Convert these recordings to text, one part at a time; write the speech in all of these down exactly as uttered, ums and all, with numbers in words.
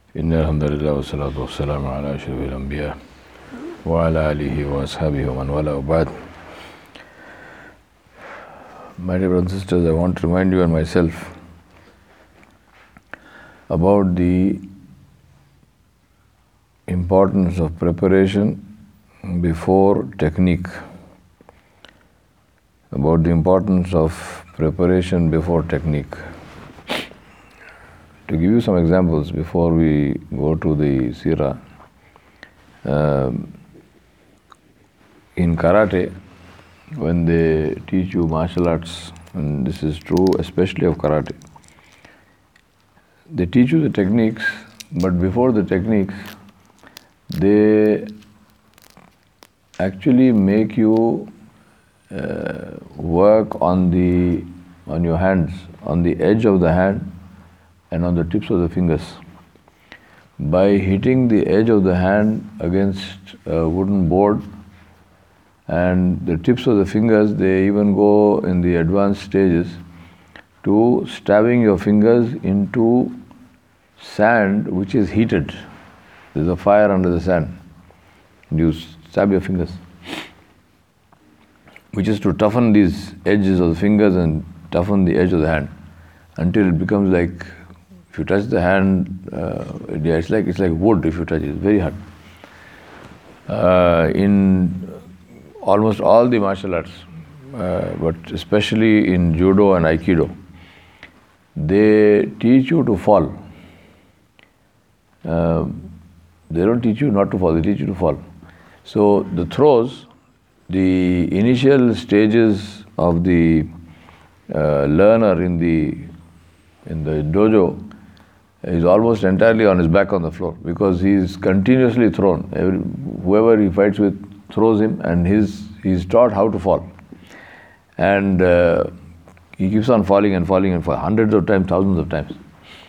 إن الحمد لله والصلاة والسلام على أشرف الأنبياء وعلى آله وأصحابه ومن والاه وبعد. My dear brothers and sisters, I want to remind you and myself about the importance of preparation before technique. About the importance of preparation before technique. To give you some examples before we go to the Sira, uh, in karate, when they teach you martial arts, and this is true especially of karate, they teach you the techniques, but before the techniques, they actually make you uh, work on the on your hands, on the edge of the hand and on the tips of the fingers. By hitting the edge of the hand against a wooden board and the tips of the fingers, they even go in the advanced stages to stabbing your fingers into sand which is heated. There's a fire under the sand. You stab your fingers, which is to toughen these edges of the fingers and toughen the edge of the hand until it becomes like, if you touch the hand, uh, yeah, it's like it's like wood. If you touch it, it's very hard. Uh, in almost all the martial arts, uh, but especially in judo and aikido, they teach you to fall. Uh, they don't teach you not to fall; they teach you to fall. So the throws, the initial stages of the uh, learner in the in the dojo is almost entirely on his back on the floor because he is continuously thrown. Every, whoever he fights with throws him, and his he's taught how to fall. And uh, he keeps on falling and falling and falling hundreds of times, thousands of times.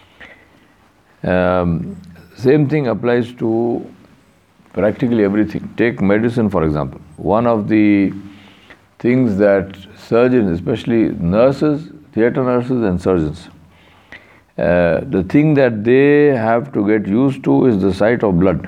Um, same thing applies to practically everything. Take medicine, for example. One of the things that surgeons, especially nurses, theatre nurses and surgeons, Uh, the thing that they have to get used to is the sight of blood.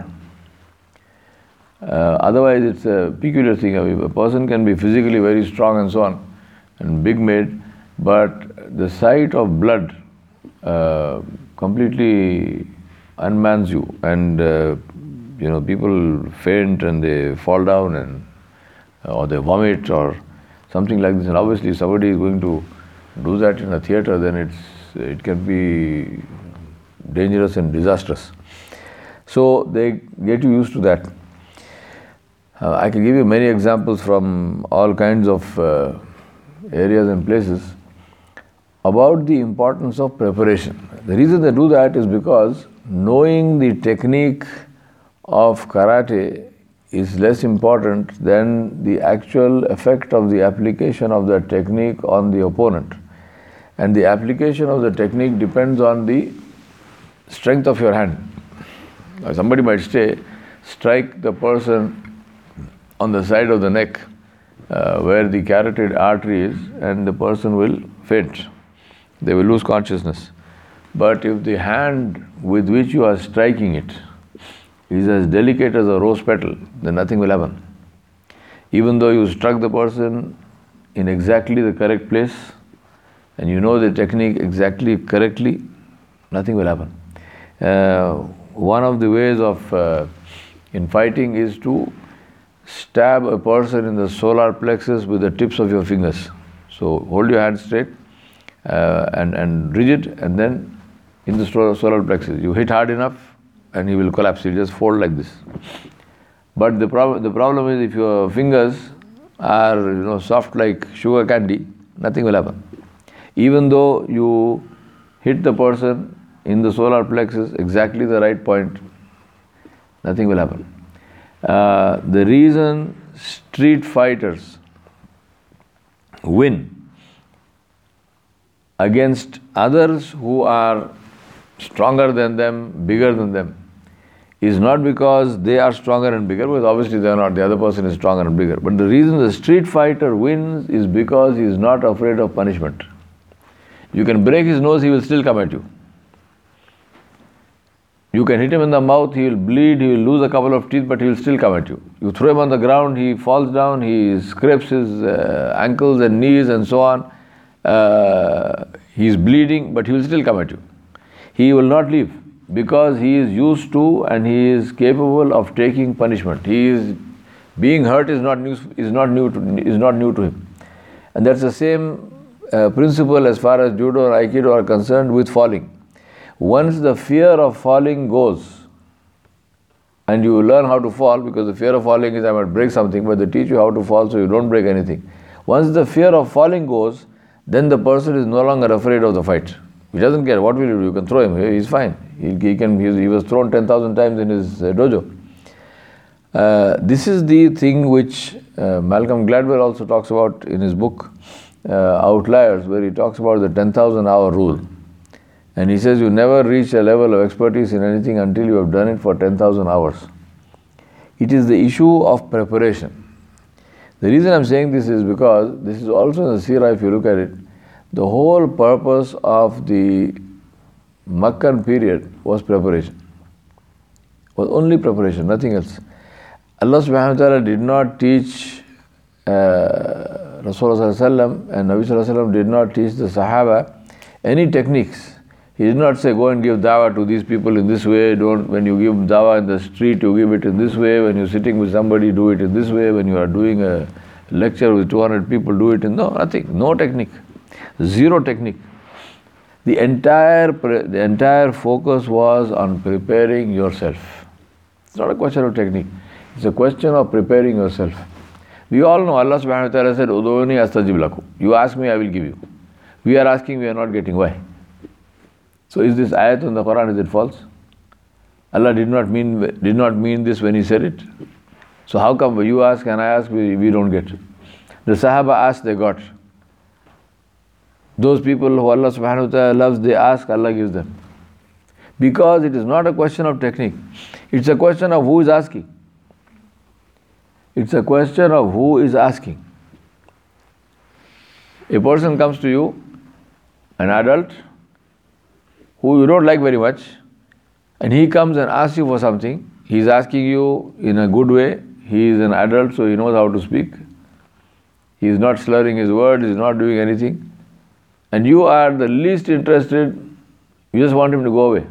Uh, otherwise, it's a peculiar thing. I mean, a person can be physically very strong and so on, and big made, but the sight of blood uh, completely unmans you, and uh, you know, people faint and they fall down, and or they vomit or something like this. And obviously, if somebody is going to do that in a theatre, then it's it can be dangerous and disastrous. So they get you used to that. Uh, I can give you many examples from all kinds of uh, areas and places about the importance of preparation. The reason they do that is because knowing the technique of karate is less important than the actual effect of the application of that technique on the opponent. And the application of the technique depends on the strength of your hand. Somebody might say, strike the person on the side of the neck uh, where the carotid artery is, and the person will faint. They will lose consciousness. But if the hand with which you are striking it is as delicate as a rose petal, then nothing will happen. Even though you struck the person in exactly the correct place, and you know the technique exactly correctly, nothing will happen. Uh, one of the ways of uh, in fighting is to stab a person in the solar plexus with the tips of your fingers. So hold your hand straight uh, and, and rigid, and then in the solar plexus. You hit hard enough and he will collapse. He'll just fold like this. But the, prob- the problem is, if your fingers are you know soft like sugar candy, nothing will happen. Even though you hit the person in the solar plexus, exactly the right point, nothing will happen. Uh, the reason street fighters win against others who are stronger than them, bigger than them, is not because they are stronger and bigger, because obviously they are not, the other person is stronger and bigger. But the reason the street fighter wins is because he is not afraid of punishment. You can break his nose, he will still come at you. You can hit him in the mouth, he will bleed, he will lose a couple of teeth, but he will still come at you. You throw him on the ground, he falls down, he scrapes his uh, ankles and knees and so on. Uh, he is bleeding, but he will still come at you. He will not leave because he is used to and he is capable of taking punishment. He is being hurt is not new, is not new to, is not new to him. And that's the same uh, principle as far as judo or aikido are concerned with falling. Once the fear of falling goes, and you learn how to fall, because the fear of falling is I might break something, but they teach you how to fall so you don't break anything. Once the fear of falling goes, then the person is no longer afraid of the fight. He doesn't care. What will you do? You can throw him. He's fine. He, he can. He was thrown ten thousand times in his uh, dojo. Uh, this is the thing which uh, Malcolm Gladwell also talks about in his book uh, Outliers, where he talks about the ten thousand hour rule. And he says you never reach a level of expertise in anything until you have done it for ten thousand hours. It is the issue of preparation. The reason I'm saying this is because this is also in the seerah, if you look at it, the whole purpose of the Makkan period was preparation. Was only preparation, nothing else. Allah subhanahu wa ta'ala did not teach uh, Rasulullah sallallahu alaihi wasallam and Nabi sallallahu alaihi wasallam did not teach the Sahaba any techniques. He did not say, go and give dawah to these people in this way. Don't, when you give dawah in the street, you give it in this way. When you're sitting with somebody, do it in this way. When you are doing a lecture with two hundred people, do it in, no, nothing, no technique. Zero technique. The entire, the entire focus was on preparing yourself. It's not a question of technique. It's a question of preparing yourself. We all know Allah subhanahu wa ta'ala said, Uduni astajib lakum. You ask me, I will give you. We are asking, we are not getting. Why? So is this ayat in the Quran, is it false? Allah did not mean did not mean this when He said it. So how come you ask and I ask, we, we don't get? The Sahaba asked, they got. Those people who Allah subhanahu wa ta'ala loves, they ask, Allah gives them. Because it is not a question of technique. It's a question of who is asking. It's a question of who is asking. A person comes to you, an adult, who you don't like very much, and he comes and asks you for something. He's asking you in a good way. He is an adult, so he knows how to speak. He is not slurring his words, he is not doing anything. And you are the least interested, you just want him to go away.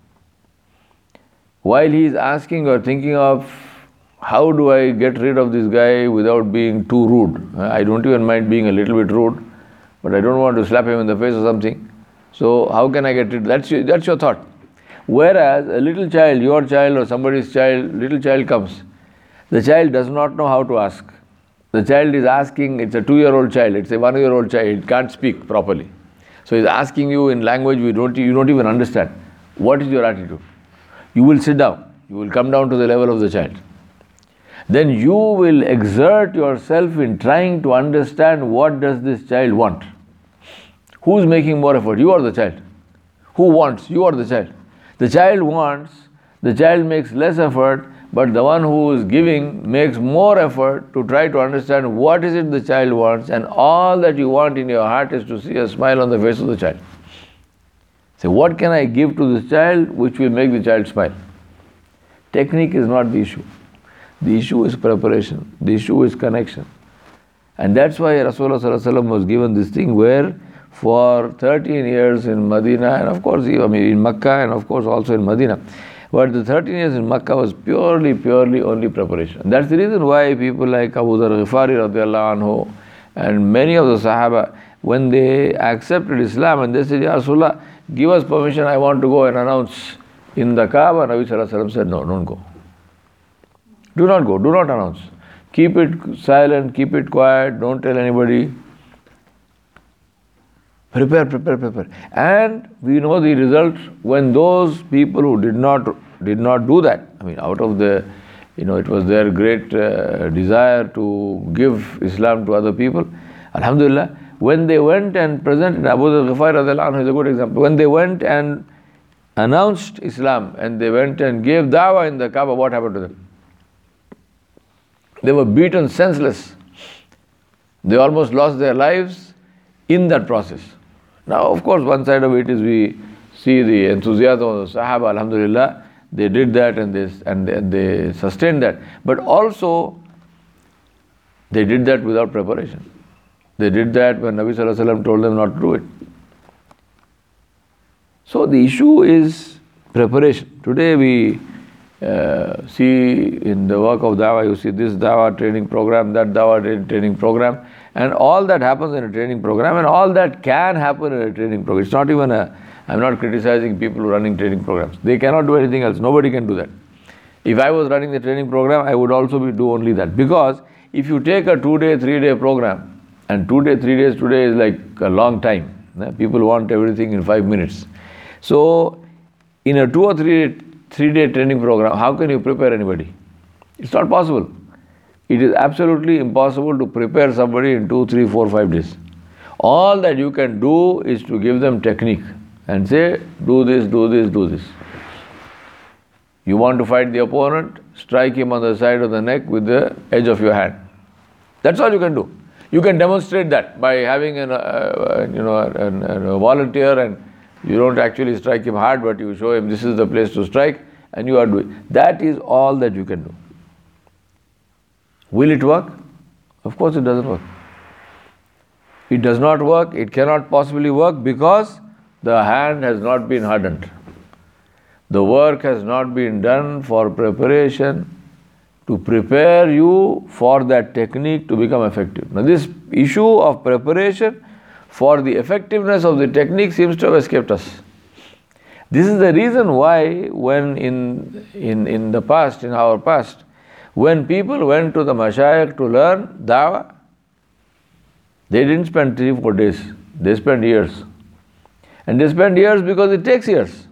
While he is asking or thinking of, how do I get rid of this guy without being too rude? I don't even mind being a little bit rude, but I don't want to slap him in the face or something. So how can I get rid? That's your, that's your thought. Whereas a little child, your child or somebody's child, little child comes. The child does not know how to ask. The child is asking, it's a two-year-old child, it's a one-year-old child, it can't speak properly. So he's asking you in language we don't, you don't even understand. What is your attitude? You will sit down. You will come down to the level of the child. Then you will exert yourself in trying to understand what does this child want. Who's making more effort, you or the child? Who wants, you or the child? The child wants, the child makes less effort, but the one who is giving makes more effort to try to understand what is it the child wants, and all that you want in your heart is to see a smile on the face of the child. So what can I give to this child which will make the child smile? Technique is not the issue. The issue is preparation. The issue is connection. And that's why Rasulullah sallallahu alaihi wasallam was given this thing where for thirteen years in Medina, and of course, I mean in Makkah, and of course also in Medina. But the thirteen years in Makkah was purely, purely only preparation. And that's the reason why people like Abu Dharr Ghifari radiallahu anhu and many of the Sahaba, when they accepted Islam and they said, Ya Rasulullah, give us permission, I want to go and announce in the Kaaba, Nabi sallallahu alaihi wasallam said, no, don't go. Do not go, do not announce. Keep it silent, keep it quiet, don't tell anybody. Prepare, prepare, prepare. And we know the result when those people who did not did not do that. I mean, out of the, you know, it was their great uh, desire to give Islam to other people. Alhamdulillah, when they went and presented, Abu Dharr Ghifari radiallahu anhu is a good example. When they went and announced Islam and they went and gave dawah in the Kaaba, what happened to them? They were beaten senseless. They almost lost their lives in that process. Now, of course, one side of it is we see the enthusiasm of the Sahaba, alhamdulillah, they did that and they, and they, and they sustained that. But also, they did that without preparation. They did that when Nabi Sallallahu Alaihi Wasallam told them not to do it. So the issue is preparation. Today we uh, see in the work of Dawah, you see this Dawah training program, that Dawah training program, and all that happens in a training program, and all that can happen in a training program. It's not even a, I'm not criticizing people who are running training programs. They cannot do anything else. Nobody can do that. If I was running the training program, I would also be, do only that. Because if you take a two-day, three-day program, and two-day, three days today is like a long time. People want everything in five minutes. So, in a two or three, three-day training program, how can you prepare anybody? It's not possible. It is absolutely impossible to prepare somebody in two, three, four, five days. All that you can do is to give them technique and say, do this, do this, do this. You want to fight the opponent, strike him on the side of the neck with the edge of your hand. That's all you can do. You can demonstrate that by having an, uh, you know, an, a volunteer, and you don't actually strike him hard, but you show him this is the place to strike, and you are doing. That is all that you can do. Will it work? Of course it doesn't work. It does not work, it cannot possibly work because the hand has not been hardened. The work has not been done for preparation to prepare you for that technique to become effective. Now this issue of preparation for the effectiveness of the technique seems to have escaped us. This is the reason why when in, in, in the past, in our past, when people went to the mashayikh to learn dawah, they didn't spend three, four days. They spent years. And they spend years because it takes years.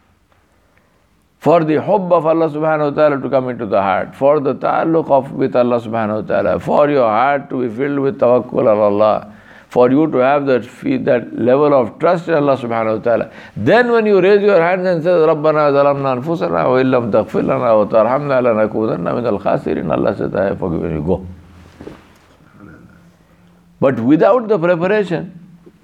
For the hubb of Allah subhanahu wa ta'ala to come into the heart, for the ta'alluq of with Allah subhanahu wa ta'ala, for your heart to be filled with tawakkul ala Allah, for you to have that that level of trust in Allah subhanahu wa ta'ala. Then when you raise your hands and say, Rabbana zalamna anfusana wa illam taghfir lana wa tarhamna lanakunanna min al-khasirin, Allah says, I have forgiven you, go. But without the preparation,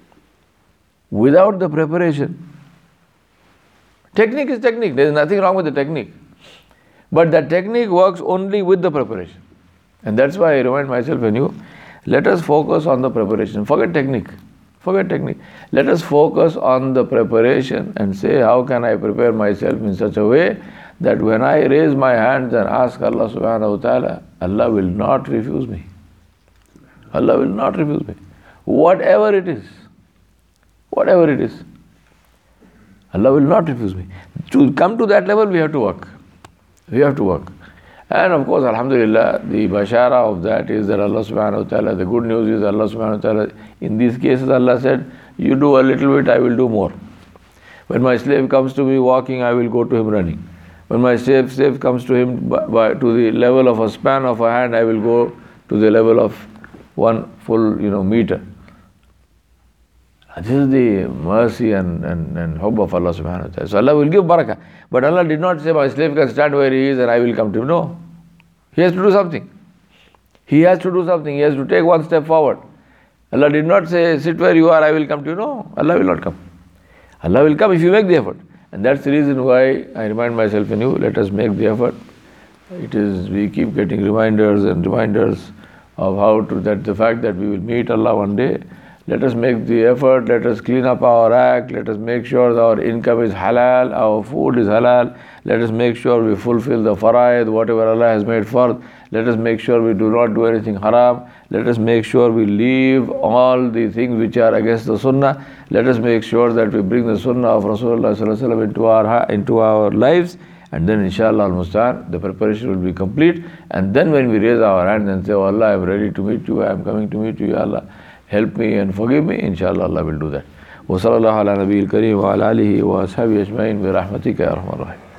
without the preparation, technique is technique, there is nothing wrong with the technique. But that technique works only with the preparation. And that's why I remind myself and you, let us focus on the preparation. Forget technique. Forget technique. Let us focus on the preparation and say, how can I prepare myself in such a way that when I raise my hands and ask Allah subhanahu wa ta'ala, Allah will not refuse me. Allah will not refuse me. Whatever it is. Whatever it is. Allah will not refuse me. To come to that level, we have to work. We have to work. And of course, alhamdulillah, the bashara of that is that Allah subhanahu wa ta'ala, the good news is Allah subhanahu wa ta'ala, in these cases Allah said, you do a little bit, I will do more. When my slave comes to me walking, I will go to him running. When my slave, slave comes to him by, by, to the level of a span of a hand, I will go to the level of one full, you know, meter. This is the mercy and, and, and hope of Allah subhanahu wa ta'ala. So Allah will give barakah. But Allah did not say, my slave can stand where he is and I will come to him. No. He has to do something. He has to do something. He has to take one step forward. Allah did not say, sit where you are, I will come to you. No. Allah will not come. Allah will come if you make the effort. And that's the reason why I remind myself and you, let us make the effort. It is, we keep getting reminders and reminders of how to, that the fact that we will meet Allah one day. Let us make the effort, let us clean up our act, let us make sure that our income is halal, our food is halal, let us make sure we fulfill the faraid, whatever Allah has made for. Let us make sure we do not do anything haram. Let us make sure we leave all the things which are against the sunnah. Let us make sure that we bring the sunnah of Rasulullah sallallahu alaihi wasallam into our, into our lives. And then inshallah al-Mustan, the preparation will be complete. And then when we raise our hands and say, oh Allah, I am ready to meet you, I am coming to meet you, Ya Allah, help me and forgive me, inshallah Allah will do that. Wa sallallahu ala nabiyil kareem wa ala alihi wa ashabihi ajma'in bi rahmatika ya arhamar rahim.